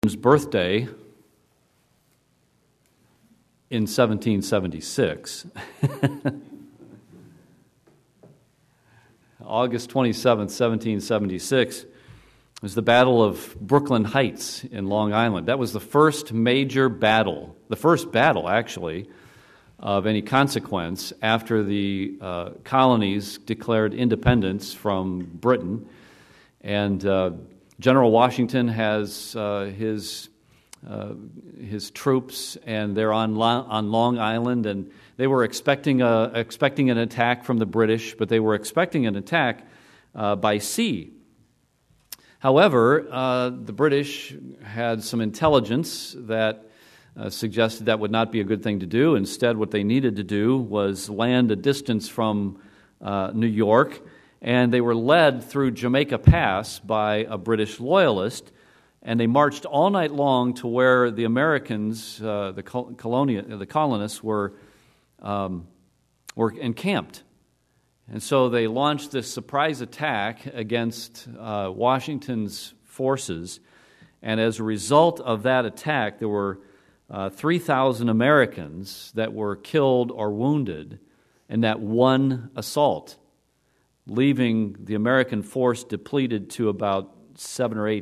His birthday in 1776. August 27th, 1776, was the Battle of Brooklyn Heights in Long Island. That was the first major battle, the first battle, actually, of any consequence after the colonies declared independence from Britain. And General Washington has his troops, and they're on Long Island, and they were expecting an attack from the British, but they were expecting an attack by sea. However, the British had some intelligence that suggested that would not be a good thing to do. Instead, what they needed to do was land a distance from New York, and they were led through Jamaica Pass by a British loyalist, and they marched all night long to where the Americans, the colonists, were encamped. And so they launched this surprise attack against Washington's forces, and as a result of that attack, there were 3,000 Americans that were killed or wounded in that one assault, leaving the American force depleted to about 7,000 or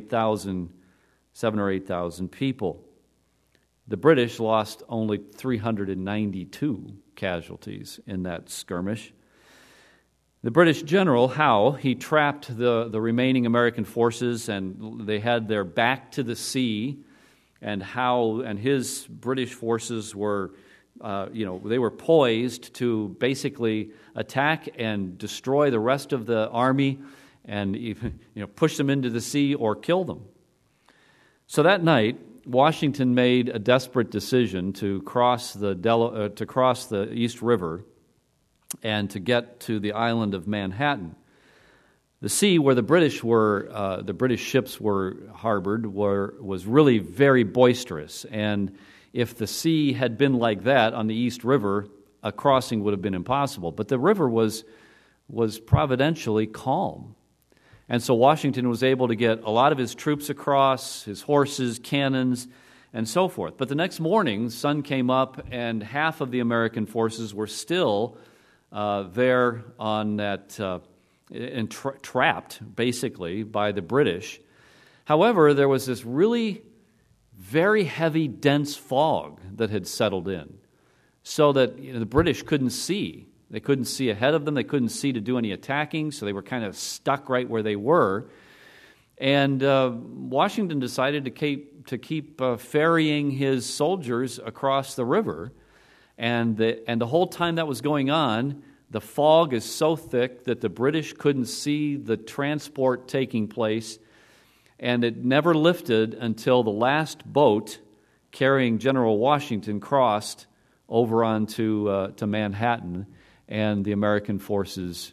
8,000 people. The British lost only 392 casualties in that skirmish. The British general, Howe, he trapped the remaining American forces, and they had their back to the sea, and Howe and his British forces were they were poised to basically attack and destroy the rest of the army and even, push them into the sea or kill them. So that night, Washington made a desperate decision to cross the East River and to get to the island of Manhattan. The sea where the British ships were harbored was really very boisterous, and if the sea had been like that on the East River, a crossing would have been impossible. But the river was providentially calm. And so Washington was able to get a lot of his troops across, his horses, cannons, and so forth. But the next morning, the sun came up, and half of the American forces were still there on that, trapped, basically, by the British. However, there was this really very heavy, dense fog that had settled in, so that the British couldn't see. They couldn't see ahead of them. They couldn't see to do any attacking, so they were kind of stuck right where they were. And Washington decided to keep ferrying his soldiers across the river. And the whole time that was going on, the fog is so thick that the British couldn't see the transport taking place, and it never lifted until the last boat carrying General Washington crossed over onto to Manhattan, and the American forces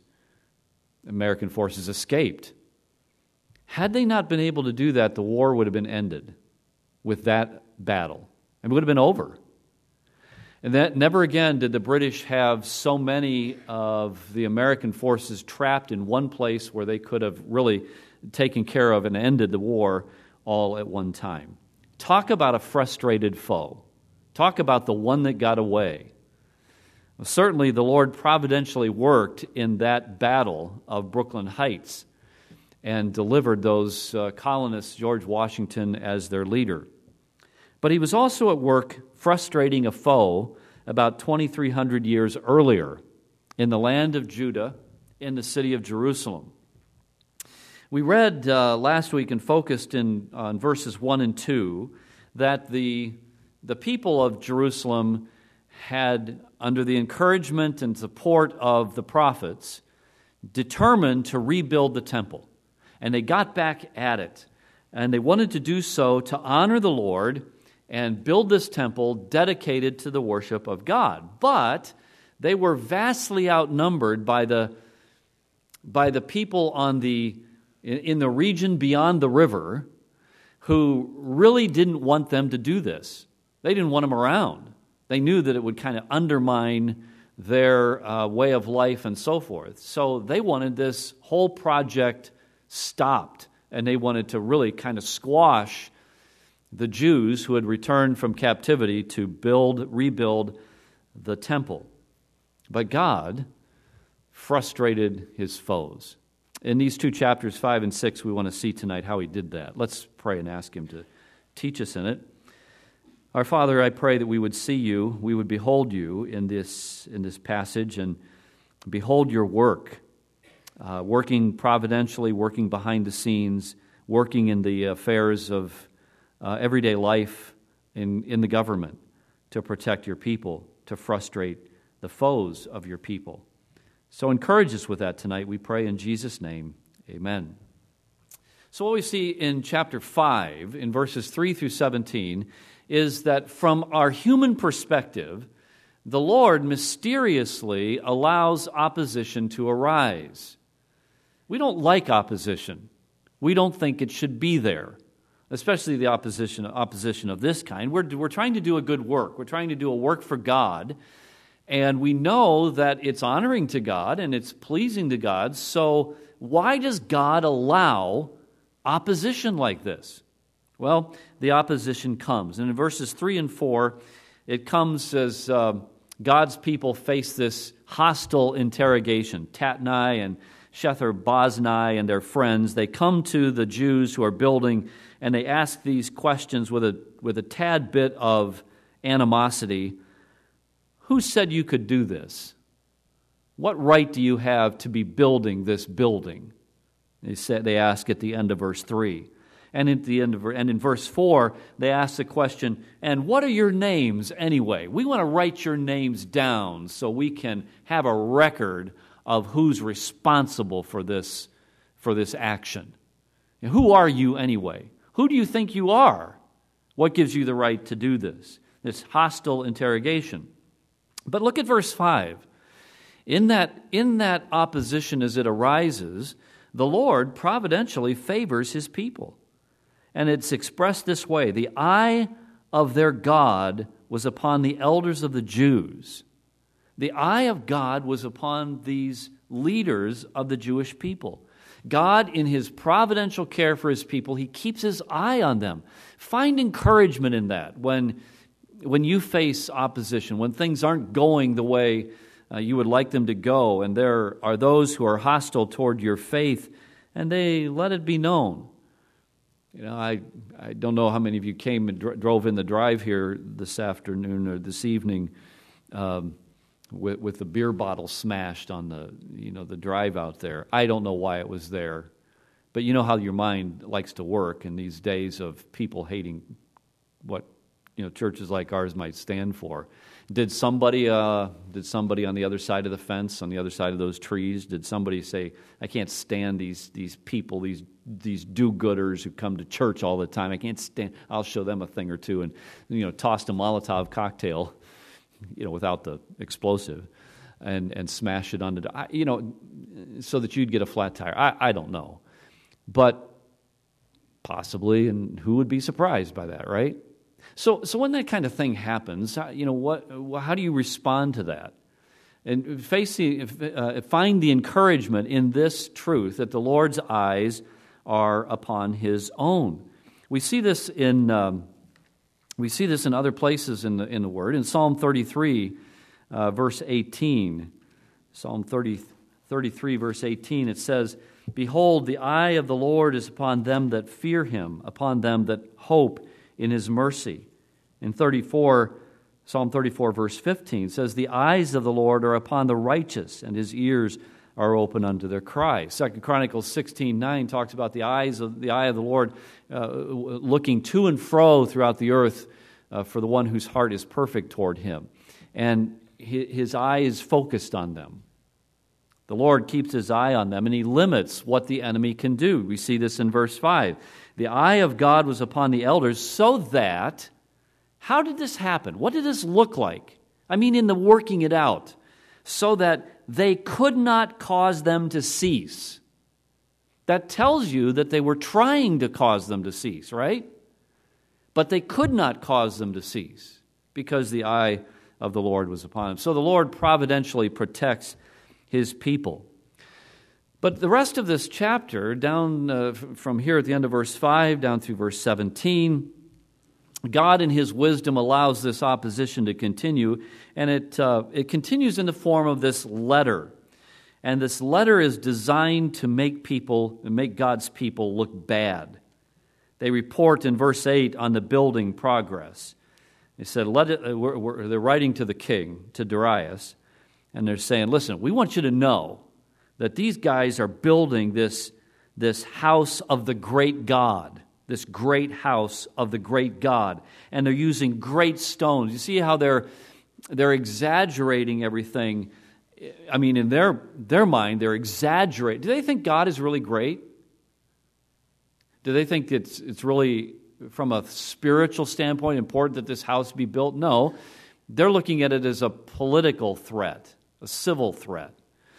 escaped. Had they not been able to do that, the war would have been ended with that battle, and it would have been over. And that never again did the British have so many of the American forces trapped in one place where they could have really taken care of and ended the war all at one time. Talk about a frustrated foe. Talk about the one that got away. Well, certainly the Lord providentially worked in that battle of Brooklyn Heights and delivered those colonists, George Washington, as their leader. But he was also at work frustrating a foe about 2,300 years earlier in the land of Judah, in the city of Jerusalem. We read last week and focused on verses 1 and 2 that the people of Jerusalem had, under the encouragement and support of the prophets, determined to rebuild the temple. And they got back at it. And they wanted to do so to honor the Lord and build this temple dedicated to the worship of God. But they were vastly outnumbered by the people in the region beyond the river, who really didn't want them to do this. They didn't want them around. They knew that it would kind of undermine their way of life and so forth. So they wanted this whole project stopped, and they wanted to really kind of squash the Jews who had returned from captivity to rebuild the temple. But God frustrated his foes. In these two chapters, 5 and 6, we want to see tonight how he did that. Let's pray and ask him to teach us in it. Our Father, I pray that we would see you, we would behold you in this passage and behold your work, working providentially, working behind the scenes, working in the affairs of everyday life in the government to protect your people, to frustrate the foes of your people. So encourage us with that tonight, we pray in Jesus' name. Amen. So what we see in chapter 5, in verses 3 through 17, is that from our human perspective, the Lord mysteriously allows opposition to arise. We don't like opposition. We don't think it should be there, especially the opposition of this kind. We're trying to do a good work. We're trying to do a work for God, and we know that it's honoring to God and it's pleasing to God. So why does God allow opposition like this? Well, the opposition comes. And in verses 3 and 4, it comes as God's people face this hostile interrogation. Tatnai and Shether-Boznai and their friends, they come to the Jews who are building, and they ask these questions with a tad bit of animosity. Who said you could do this? What right do you have to be building this building? They ask at the end of verse 3. And in verse 4, they ask the question, and what are your names anyway? We want to write your names down so we can have a record of who's responsible for this action. And who are you anyway? Who do you think you are? What gives you the right to do this? This hostile interrogation. But look at verse 5. In that opposition as it arises, the Lord providentially favors his people. And it's expressed this way: the eye of their God was upon the elders of the Jews. The eye of God was upon these leaders of the Jewish people. God, in his providential care for his people, he keeps his eye on them. Find encouragement in that when you face opposition, when things aren't going the way you would like them to go, and there are those who are hostile toward your faith, and they let it be known. You know, I don't know how many of you came and drove in the drive here this afternoon or this evening with the beer bottle smashed on the drive out there. I don't know why it was there, but you know how your mind likes to work in these days of people hating what churches like ours might stand for. Did somebody on the other side of the fence, on the other side of those trees, did somebody say, I can't stand these people, these do-gooders who come to church all the time. I can't stand, I'll show them a thing or two, and tossed a Molotov cocktail, without the explosive, and smash it on the, so that you'd get a flat tire. I don't know. But possibly, and who would be surprised by that, right? So when that kind of thing happens, how do you respond to that? And find the encouragement in this truth that the Lord's eyes are upon his own. We see this in other places in the Word. In Psalm 33, verse 18, Psalm 33, verse 18, it says, "Behold, the eye of the Lord is upon them that fear him, upon them that hope in his mercy." In Psalm 34, verse 15 says, "The eyes of the Lord are upon the righteous, and his ears are open unto their cry." 2 Chronicles 16:9 talks about the eye of the Lord looking to and fro throughout the earth for the one whose heart is perfect toward him. And his eye is focused on them. The Lord keeps his eye on them, and he limits what the enemy can do. We see this in verse 5. The eye of God was upon the elders so that... How did this happen? What did this look like? I mean, in the working it out. So that they could not cause them to cease. That tells you that they were trying to cause them to cease, right? But they could not cause them to cease because the eye of the Lord was upon them. So the Lord providentially protects his people. But the rest of this chapter, down from here at the end of verse 5 down through verse 17, God in His wisdom allows this opposition to continue, and it continues in the form of this letter. And this letter is designed to make God's people look bad. They report in verse 8 on the building progress. They said, they're writing to the king, to Darius, and they're saying, listen, we want you to know that these guys are building this house of the great God, this great house of the great God, and they're using great stones. You see how they're exaggerating everything. I mean, in their mind, they're exaggerating. Do they think God is really great? Do they think it's really, from a spiritual standpoint, important that this house be built? No. They're looking at it as a political threat, a civil threat.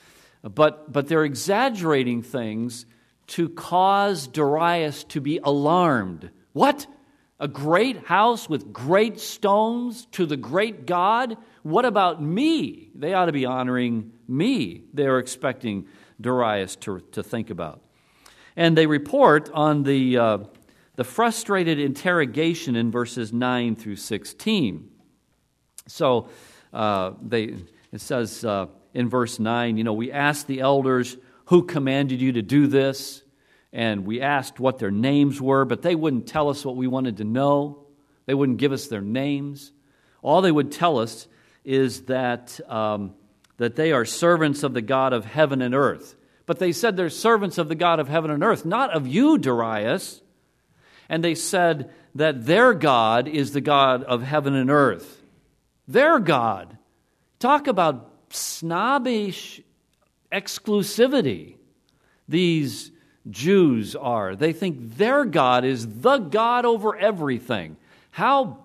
But they're exaggerating things to cause Darius to be alarmed. What? A great house with great stones to the great God? What about me? They ought to be honoring me. They're expecting Darius to think about. And they report on the frustrated interrogation in verses 9 through 16. So it says in verse 9, we asked the elders who commanded you to do this, and we asked what their names were, but they wouldn't tell us what we wanted to know. They wouldn't give us their names. All they would tell us is that they are servants of the God of heaven and earth. But they said they're servants of the God of heaven and earth, not of you, Darius. And they said that their God is the God of heaven and earth. Their God. Talk about snobbish exclusivity. These Jews are. They think their God is the God over everything. How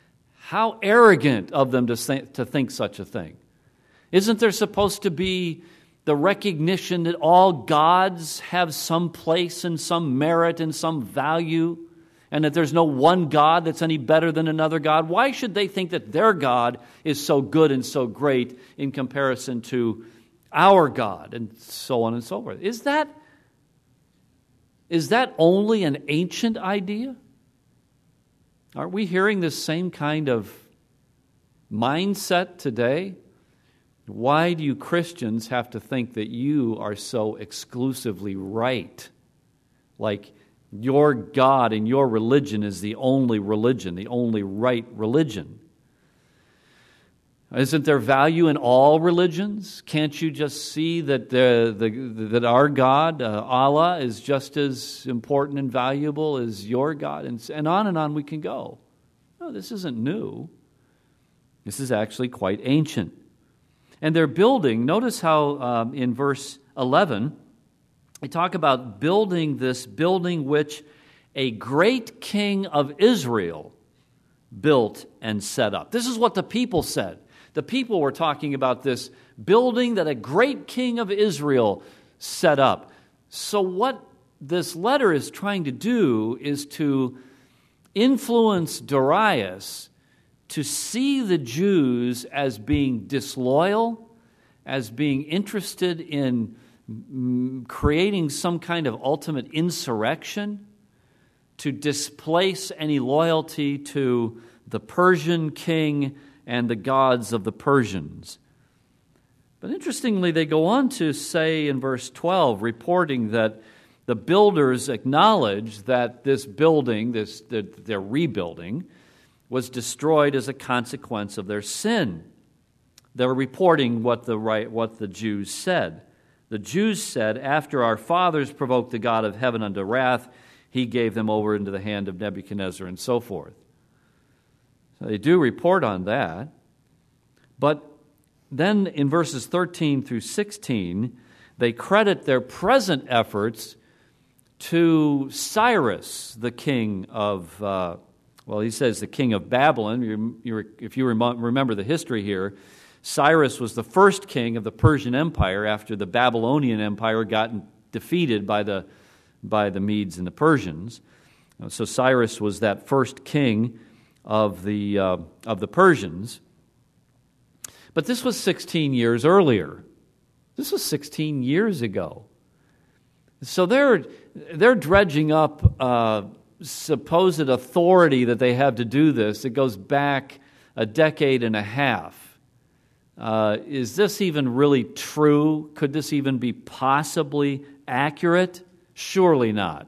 arrogant of them to think such a thing. Isn't there supposed to be the recognition that all gods have some place and some merit and some value, and that there's no one God that's any better than another God? Why should they think that their God is so good and so great in comparison to our God, and so on and so forth? Is that only an ancient idea? Aren't we hearing this same kind of mindset today? Why do you Christians have to think that you are so exclusively right? Like your God and your religion is the only religion, the only right religion. Isn't there value in all religions? Can't you just see that that our God, Allah, is just as important and valuable as your God? And on we can go. No, this isn't new. This is actually quite ancient. And they're building, notice how in verse 11, they talk about building this building which a great king of Israel built and set up. This is what the people said. The people were talking about this building that a great king of Israel set up. So what this letter is trying to do is to influence Darius to see the Jews as being disloyal, as being interested in creating some kind of ultimate insurrection, to displace any loyalty to the Persian king and the gods of the Persians. But interestingly, they go on to say in verse 12, reporting that the builders acknowledge that this building, that they're rebuilding, was destroyed as a consequence of their sin. They're reporting what the Jews said. The Jews said, after our fathers provoked the God of heaven unto wrath, he gave them over into the hand of Nebuchadnezzar, and so forth. So they do report on that. But then in verses 13 through 16, they credit their present efforts to Cyrus, the king of he says the king of Babylon. If you remember the history here, Cyrus was the first king of the Persian Empire after the Babylonian Empire got defeated by the Medes and the Persians. So Cyrus was that first king of the Persians. But this was 16 years earlier. This was 16 years ago. So they're dredging up supposed authority that they have to do this, it goes back a decade and a half. Is this even really true? Could this even be possibly accurate? Surely not.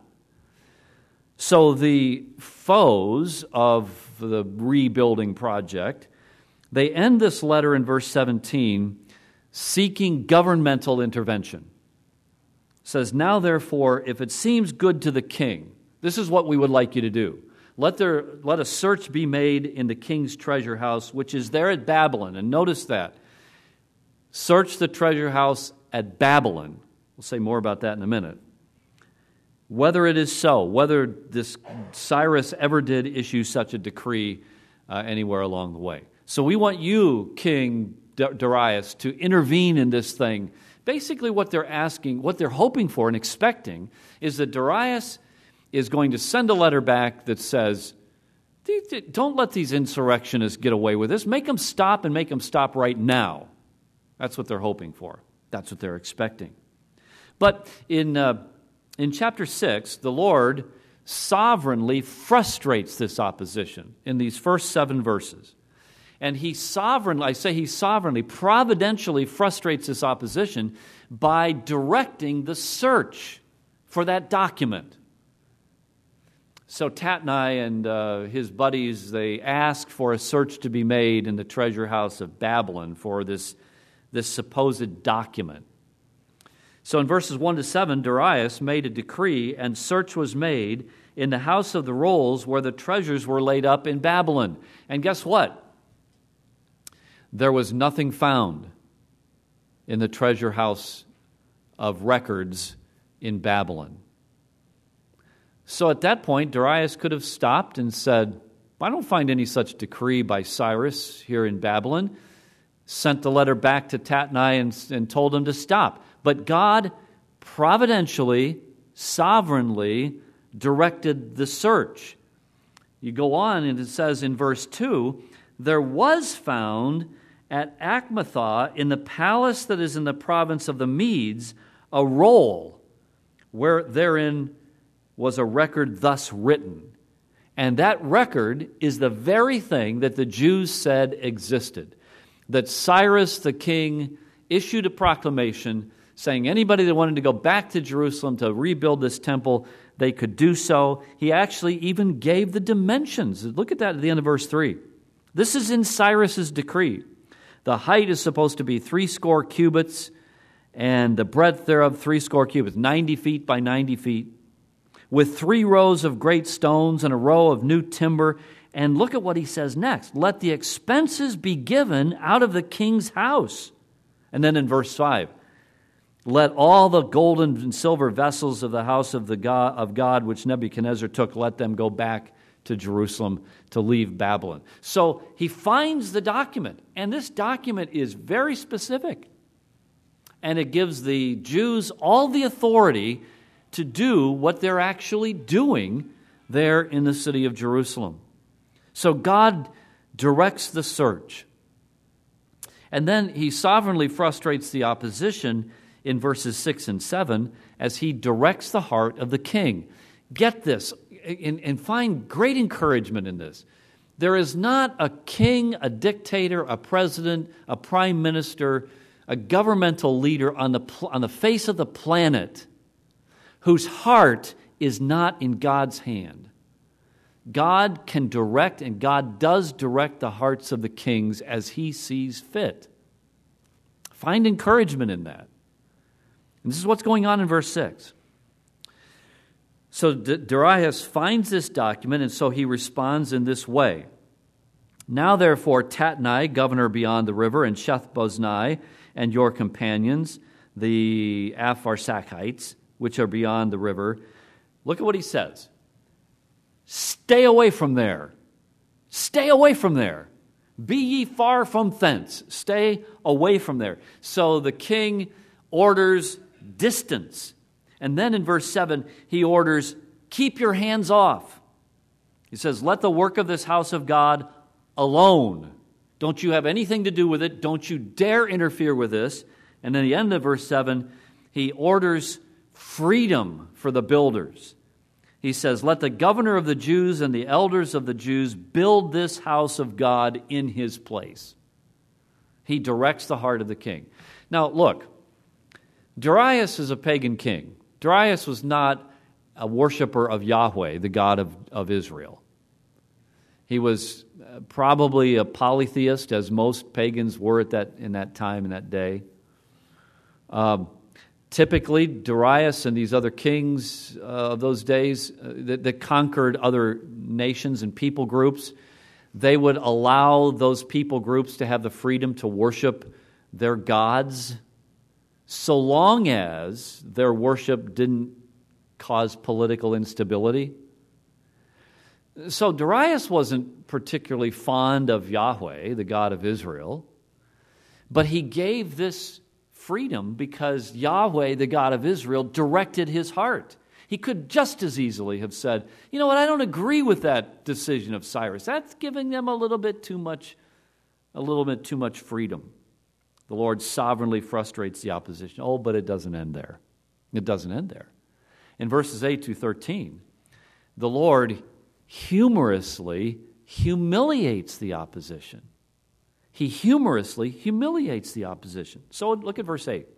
So the foes of the rebuilding project, they end this letter in verse 17 seeking governmental intervention. It says, "Now therefore, if it seems good to the king," this is what we would like you to do. Let a search be made in the king's treasure house, which is there at Babylon. And notice that. Search the treasure house at Babylon. We'll say more about that in a minute. Whether it is so, whether this Cyrus ever did issue such a decree anywhere along the way. So we want you, King Darius, to intervene in this thing. Basically what they're asking, what they're hoping for and expecting is that Darius is going to send a letter back that says, don't let these insurrectionists get away with this. Make them stop and make them stop right now. That's what they're hoping for. That's what they're expecting. But in chapter 6, the Lord sovereignly frustrates this opposition in these first 7 verses. And he sovereignly, providentially frustrates this opposition by directing the search for that document. So Tatnai and his buddies, they ask for a search to be made in the treasure house of Babylon for this supposed document. So in verses 1 to 7, Darius made a decree, and search was made in the house of the rolls where the treasures were laid up in Babylon. And guess what? There was nothing found in the treasure house of records in Babylon. So at that point, Darius could have stopped and said, I don't find any such decree by Cyrus here in Babylon. Sent the letter back to Tatnai and told him to stop. But God providentially, sovereignly directed the search. You go on and it says in verse 2, there was found at Achmetha in the palace that is in the province of the Medes a roll where therein was a record thus written. And that record is the very thing that the Jews said existed. That Cyrus the king issued a proclamation saying anybody that wanted to go back to Jerusalem to rebuild this temple, they could do so. He actually even gave the dimensions. Look at that at the end of verse 3. This is in Cyrus's decree. The height is supposed to be 80 cubits, and the breadth thereof 80 cubits, 90 feet by 90 feet, with 3 rows of great stones and a row of new timber. And look at what he says next. Let the expenses be given out of the king's house. And then in verse 5, let all the golden and silver vessels of the house of God which Nebuchadnezzar took, let them go back to Jerusalem to leave Babylon. So he finds the document, and this document is very specific. And it gives the Jews all the authority to do what they're actually doing there in the city of Jerusalem. So God directs the search. And then he sovereignly frustrates the opposition in verses 6 and 7 as he directs the heart of the king. Get this, and find great encouragement in this. There is not a king, a dictator, a president, a prime minister, a governmental leader on the face of the planet whose heart is not in God's hand. God can direct, and God does direct the hearts of the kings as he sees fit. Find encouragement in that. And this is what's going on in verse 6. So Darius finds this document, and so he responds in this way. Now therefore Tatnai, governor beyond the river, and Shethboznai, and your companions, the Apharsachites, which are beyond the river. Look at what he says. Stay away from there. Stay away from there. Be ye far from thence. Stay away from there. So the king orders distance. And then in verse 7, he orders, keep your hands off. He says, let the work of this house of God alone. Don't you have anything to do with it. Don't you dare interfere with this. And then the end of verse 7, he orders freedom for the builders. He says, "Let the governor of the Jews and the elders of the Jews build this house of God in his place." He directs the heart of the king. Now, look, Darius is a pagan king. Darius was not a worshiper of Yahweh, the God of Israel. He was probably a polytheist, as most pagans were in that time, in that day. Typically, Darius and these other kings of those days that conquered other nations and people groups, they would allow those people groups to have the freedom to worship their gods, so long as their worship didn't cause political instability. So Darius wasn't particularly fond of Yahweh, the God of Israel, but he gave this freedom because Yahweh, the God of Israel, directed his heart. He could just as easily have said, "You know what, I don't agree with that decision of Cyrus. That's giving them a little bit too much freedom." The Lord sovereignly frustrates the opposition. Oh, but it doesn't end there. It doesn't end there. In verses 8 to 13, the Lord humorously humiliates the opposition. He humorously humiliates the opposition. So look at verse 8.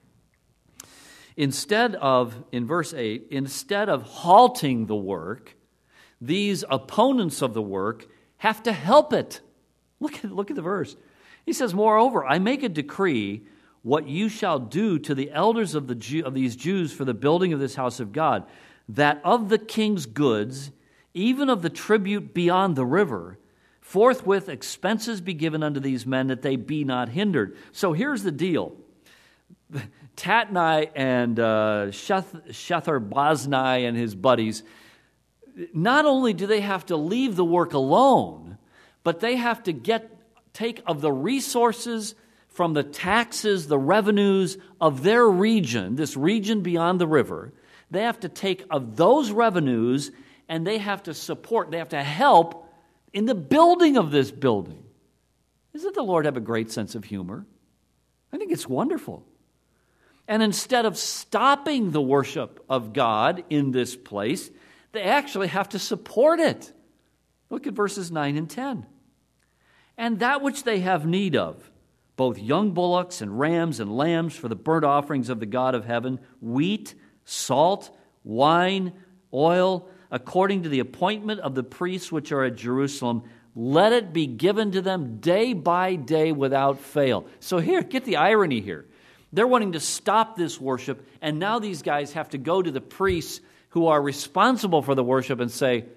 In verse 8, instead of halting the work, these opponents of the work have to help it. Look at the verse. He says, "Moreover, I make a decree what you shall do to the elders of these Jews for the building of this house of God, that of the king's goods, even of the tribute beyond the river, forthwith expenses be given unto these men, that they be not hindered." So here's the deal. Tatnai and Shethar-Boznai and his buddies, not only do they have to leave the work alone, but they have to take of the resources from the taxes, the revenues of their region, this region beyond the river. They have to take of those revenues and they have to help in the building of this building. Doesn't the Lord have a great sense of humor? I think it's wonderful. And instead of stopping the worship of God in this place, they actually have to support it. Look at verses 9 and 10. "And that which they have need of, both young bullocks and rams and lambs for the burnt offerings of the God of heaven, wheat, salt, wine, oil, according to the appointment of the priests which are at Jerusalem, let it be given to them day by day without fail." So here, get the irony here. They're wanting to stop this worship, and now these guys have to go to the priests who are responsible for the worship and say,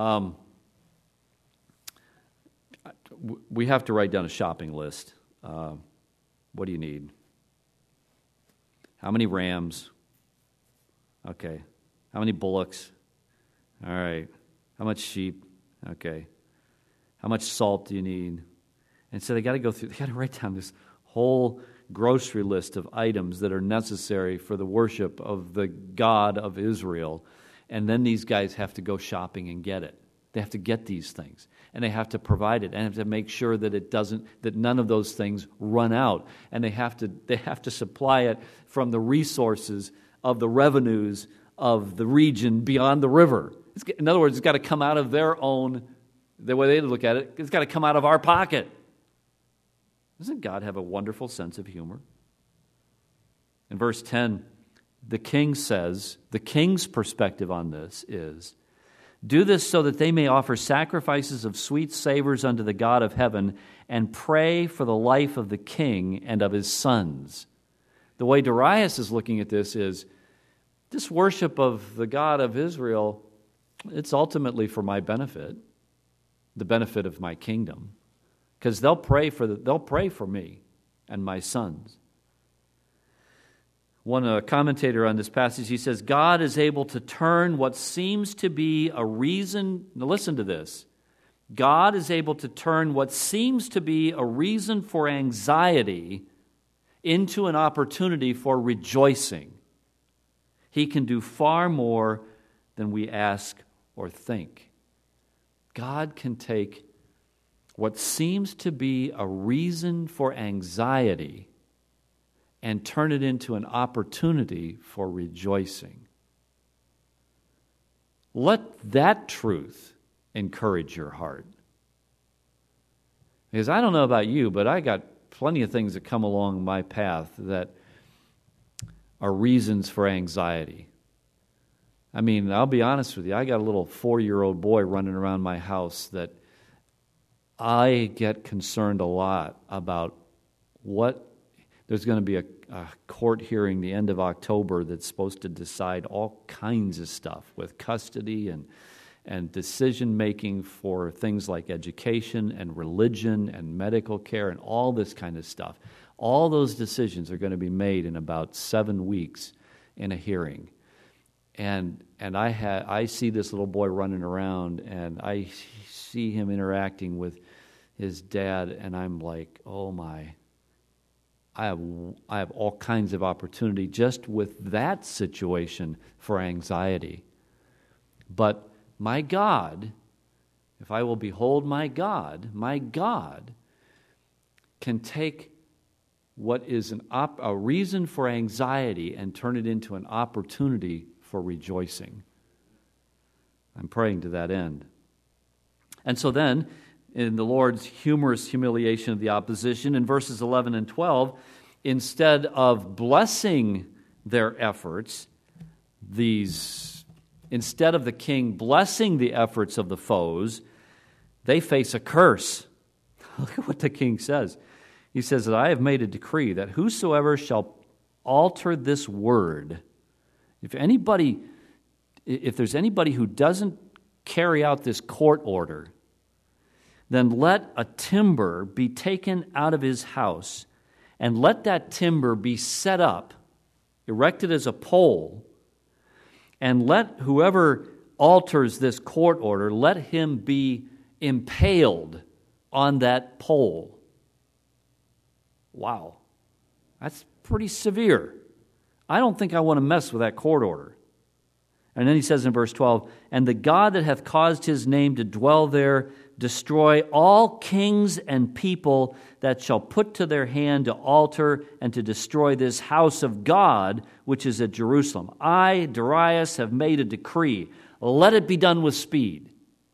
"We have to write down a shopping list. What do you need? How many rams? Okay. How many bullocks? All right. How much sheep? Okay. How much salt do you need?" And so they got to write down this whole grocery list of items that are necessary for the worship of the God of Israel. And then these guys have to go shopping and get it. They have to get these things, and they have to provide it, and have to make sure that none of those things run out. And they have to supply it from the resources of the revenues of the region beyond the river. In other words, it's got to come out of their own. The way they look at it, it's got to come out of our pocket. Doesn't God have a wonderful sense of humor? In verse 10, the king says, the king's perspective on this is, "Do this so that they may offer sacrifices of sweet savors unto the God of heaven and pray for the life of the king and of his sons." The way Darius is looking at this is, this worship of the God of Israel, it's ultimately for my benefit, the benefit of my kingdom, because they'll pray for me and my sons. One commentator on this passage, he says, God is able to turn what seems to be a reason. Now listen to this. God is able to turn what seems to be a reason for anxiety into an opportunity for rejoicing. He can do far more than we ask or think. God can take what seems to be a reason for anxiety and turn it into an opportunity for rejoicing. Let that truth encourage your heart. Because I don't know about you, but I got plenty of things that come along my path that are reasons for anxiety. I mean, I'll be honest with you, I got a little 4-year-old boy running around my house that I get concerned a lot about there's going to be a court hearing the end of October that's supposed to decide all kinds of stuff with custody and decision-making for things like education and religion and medical care and all this kind of stuff. All those decisions are going to be made in about 7 weeks in a hearing. And I see this little boy running around, and I see him interacting with his dad, and I'm like, oh my, I have all kinds of opportunity just with that situation for anxiety. But my God, if I will behold my God can take what is a reason for anxiety and turn it into an opportunity for rejoicing. I'm praying to that end. And so then, in the Lord's humorous humiliation of the opposition, in verses 11 and 12, instead of blessing their efforts, instead of the king blessing the efforts of the foes, they face a curse. Look at what the king says. He says that I have made a decree that whosoever shall alter this word, if there's anybody who doesn't carry out this court order, then let a timber be taken out of his house, and let that timber be set up, erected as a pole, and let whoever alters this court order, let him be impaled on that pole. Wow, that's pretty severe. I don't think I want to mess with that court order. And then he says in verse 12, and the God that hath caused his name to dwell there, destroy all kings and people that shall put to their hand to alter and to destroy this house of God, which is at Jerusalem. I, Darius, have made a decree. Let it be done with speed.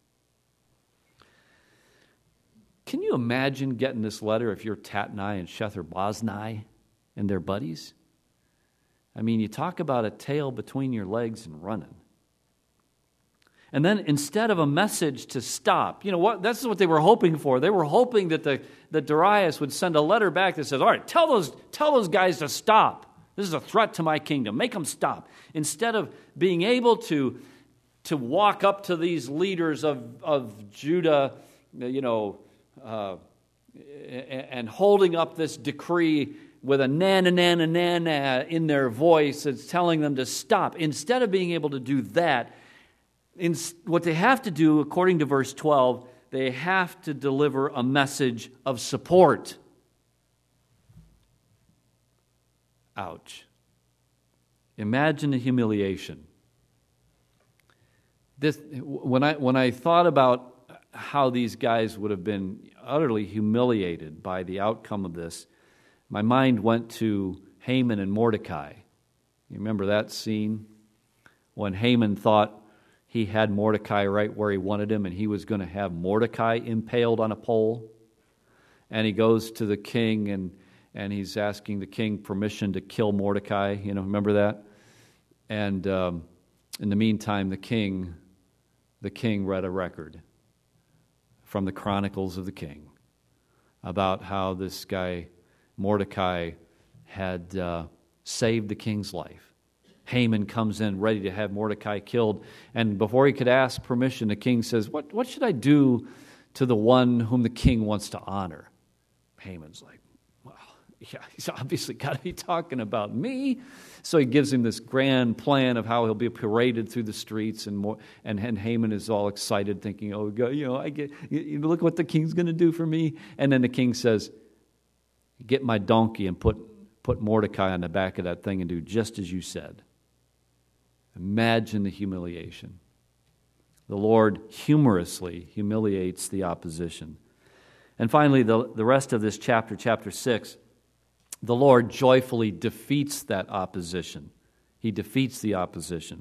Can you imagine getting this letter if you're Tatnai and Shethar-Boznai and their buddies? I mean, you talk about a tail between your legs and running. And then instead of a message to stop, you know what? That's what they were hoping for. They were hoping that Darius would send a letter back that says, all right, tell those guys to stop. This is a threat to my kingdom. Make them stop. Instead of being able to walk up to these leaders of Judah, and holding up this decree with a na-na-na-na-na in their voice, it's telling them to stop. Instead of being able to do that, what they have to do, according to verse 12, they have to deliver a message of support. Ouch. Imagine the humiliation. When I thought about how these guys would have been utterly humiliated by the outcome of this, my mind went to Haman and Mordecai. You remember that scene? When Haman thought he had Mordecai right where he wanted him, and he was going to have Mordecai impaled on a pole. And he goes to the king, and he's asking the king permission to kill Mordecai. Remember that? And in the meantime, the king read a record from the Chronicles of the King about how this guy Mordecai had saved the king's life. Haman comes in ready to have Mordecai killed, and before he could ask permission, the king says, What should I do to the one whom the king wants to honor? Haman's like, well, yeah, he's obviously got to be talking about me. So he gives him this grand plan of how he'll be paraded through the streets, and Haman is all excited, thinking, oh, God, look what the king's going to do for me. And then the king says, get my donkey and put Mordecai on the back of that thing and do just as you said. Imagine the humiliation. The Lord humorously humiliates the opposition. And finally, the rest of this chapter, chapter 6, the Lord joyfully defeats that opposition. He defeats the opposition.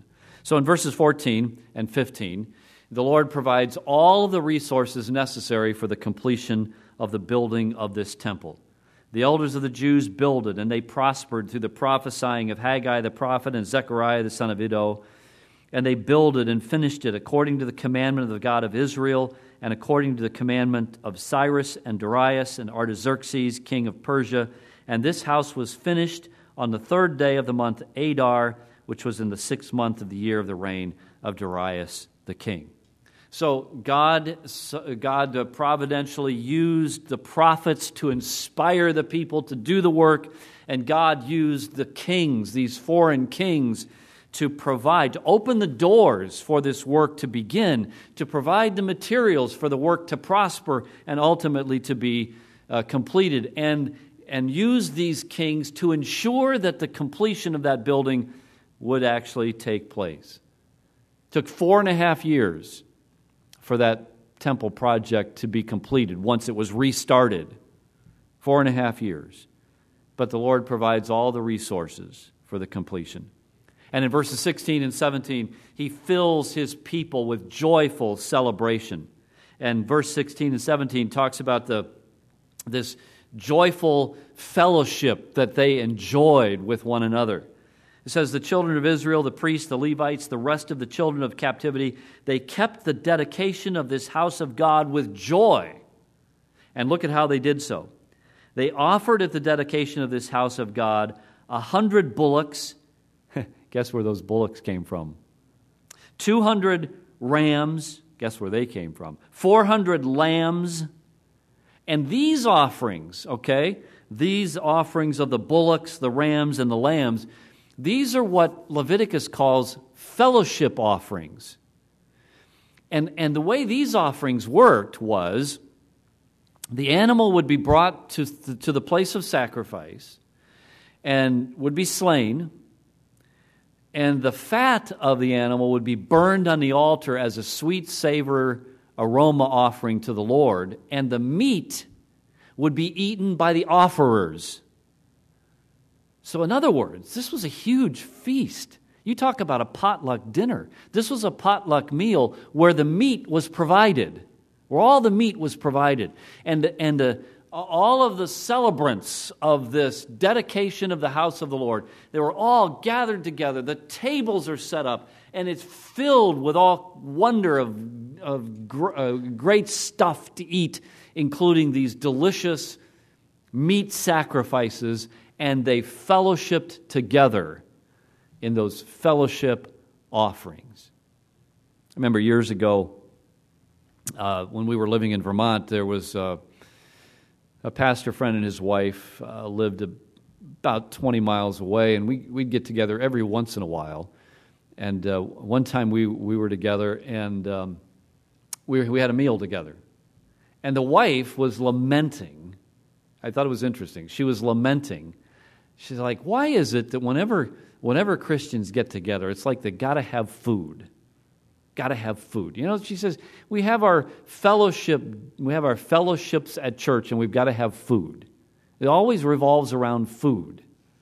So in verses 14 and 15, the Lord provides all of the resources necessary for the completion of the building of this temple. The elders of the Jews builded, and they prospered through the prophesying of Haggai the prophet and Zechariah the son of Iddo. And they builded and finished it according to the commandment of the God of Israel and according to the commandment of Cyrus and Darius and Artaxerxes, king of Persia. And this house was finished on the 3rd day of the month Adar, which was in the 6th month of the year of the reign of Darius the king. So God providentially used the prophets to inspire the people to do the work, and God used the kings, these foreign kings, to provide, to open the doors for this work to begin, to provide the materials for the work to prosper and ultimately to be completed, and use these kings to ensure that the completion of that building would actually take place. It took 4.5 years for that temple project to be completed once it was restarted. 4.5 years. But the Lord provides all the resources for the completion. And in verses 16 and 17, He fills His people with joyful celebration. And verse 16 and 17 talks about this joyful fellowship that they enjoyed with one another. It says, the children of Israel, the priests, the Levites, the rest of the children of captivity, they kept the dedication of this house of God with joy. And look at how they did so. They offered at the dedication of this house of God 100 bullocks. Guess where those bullocks came from? 200 rams. Guess where they came from? 400 lambs. And these offerings, these offerings of the bullocks, the rams, and the lambs, these are what Leviticus calls fellowship offerings. And the way these offerings worked was the animal would be brought to the place of sacrifice and would be slain, and the fat of the animal would be burned on the altar as a sweet savor aroma offering to the Lord, and the meat would be eaten by the offerers. So in other words, this was a huge feast. You talk about a potluck dinner. This was a potluck meal where the meat was provided, where all the meat was provided. And all of the celebrants of this dedication of the house of the Lord, they were all gathered together. The tables are set up, and it's filled with all wonder of great stuff to eat, including these delicious meat sacrifices, and they fellowshipped together in those fellowship offerings. I remember years ago, when we were living in Vermont, there was a pastor friend and his wife lived about 20 miles away, and we'd get together every once in a while. And one time we were together, and we had a meal together. And the wife was lamenting. I thought it was interesting. She was lamenting. She's like, why is it that whenever Christians get together, it's like they got to have food. Got to have food. She says, we have our fellowships at church, and we've got to have food. It always revolves around food.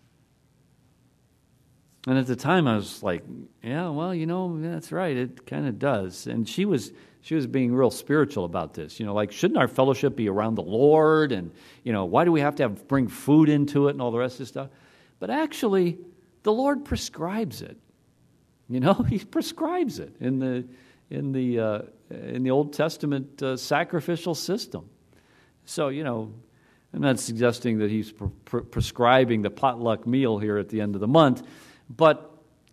And at the time, I was like, yeah, well, that's right. It kind of does. And she was being real spiritual about this. Like, shouldn't our fellowship be around the Lord? And, why do we have to bring food into it and all the rest of this stuff? But actually, the Lord prescribes it. He prescribes it in the Old Testament sacrificial system. So, I'm not suggesting that He's prescribing the potluck meal here at the end of the month, but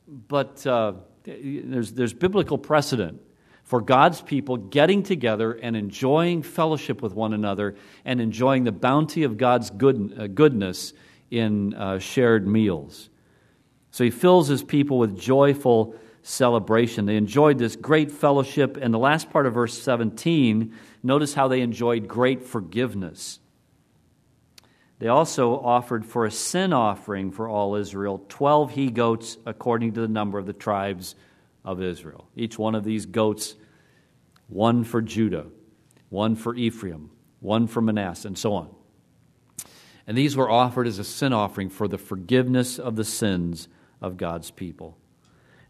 there's biblical precedent for God's people getting together and enjoying fellowship with one another and enjoying the bounty of God's goodness in shared meals. So He fills His people with joyful celebration. They enjoyed this great fellowship. And the last part of verse 17, notice how they enjoyed great forgiveness. They also offered for a sin offering for all Israel 12 he-goats according to the number of the tribes of Israel. Each one of these goats, one for Judah, one for Ephraim, one for Manasseh, and so on. And these were offered as a sin offering for the forgiveness of the sins of God's people.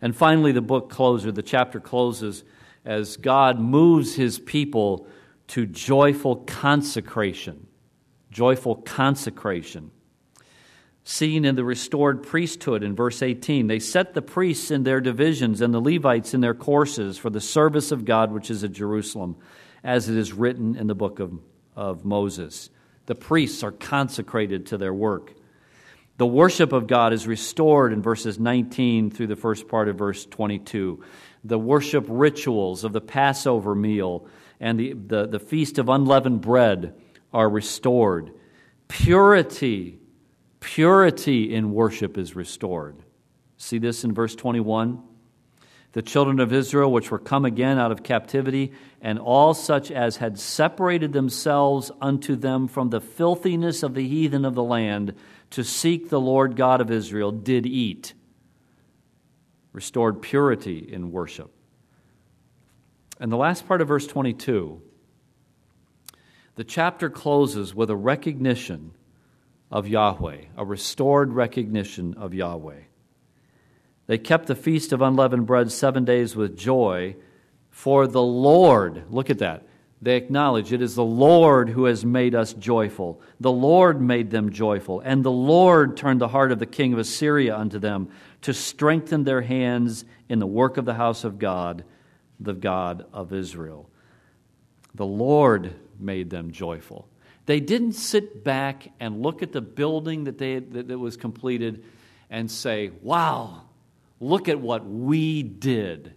And finally, the chapter closes as God moves his people to joyful consecration. Joyful consecration. Seen in the restored priesthood in verse 18, they set the priests in their divisions and the Levites in their courses for the service of God which is at Jerusalem, as it is written in the book of Moses. The priests are consecrated to their work. The worship of God is restored in verses 19 through the first part of verse 22. The worship rituals of the Passover meal and the Feast of Unleavened Bread are restored. Purity in worship is restored. See this in verse 21? The children of Israel, which were come again out of captivity, and all such as had separated themselves unto them from the filthiness of the heathen of the land, to seek the Lord God of Israel, did eat. Restored purity in worship. And the last part of verse 22, the chapter closes with a recognition of Yahweh, a restored recognition of Yahweh. They kept the Feast of Unleavened Bread 7 days with joy, for the Lord, look at that, they acknowledge it is the Lord who has made us joyful. The Lord made them joyful, and the Lord turned the heart of the king of Assyria unto them, to strengthen their hands in the work of the house of God, the God of Israel. The Lord made them joyful. They didn't sit back and look at the building that was completed and say, wow, look at what we did.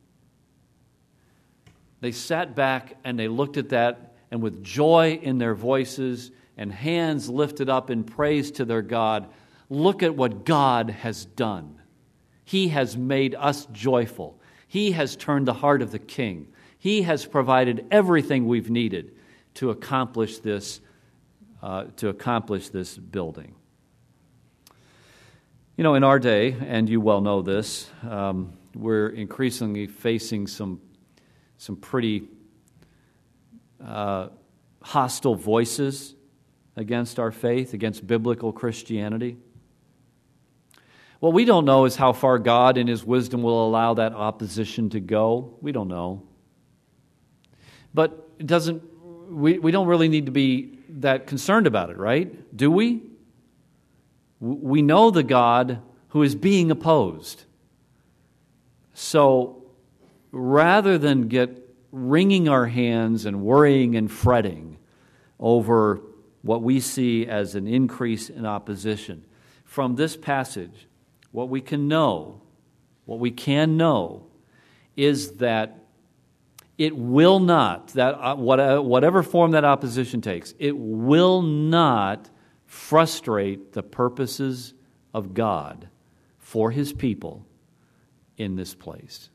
They sat back and they looked at that, and with joy in their voices and hands lifted up in praise to their God, look at what God has done. He has made us joyful. He has turned the heart of the king. He has provided everything we've needed to accomplish this building. You know, in our day, and you well know this, we're increasingly facing some pretty hostile voices against our faith, against biblical Christianity. What we don't know is how far God in His wisdom will allow that opposition to go. We don't know. But we don't really need to be that concerned about it, right? Do we? We know the God who is being opposed. So rather than get wringing our hands and worrying and fretting over what we see as an increase in opposition, from this passage, what we can know is that it will not, whatever form that opposition takes, it will not frustrate the purposes of God for His people in this place.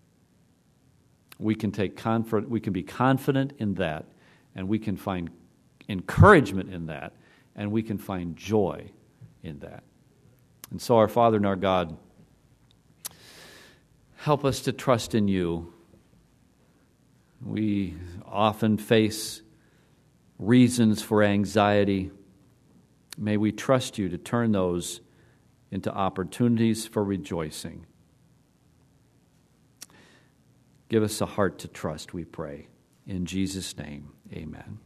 We can be confident in that, and we can find encouragement in that, and we can find joy in that. And so, our Father and our God, help us to trust in You. We often face reasons for anxiety. May we trust You to turn those into opportunities for rejoicing. Give us a heart to trust, we pray. In Jesus' name, amen.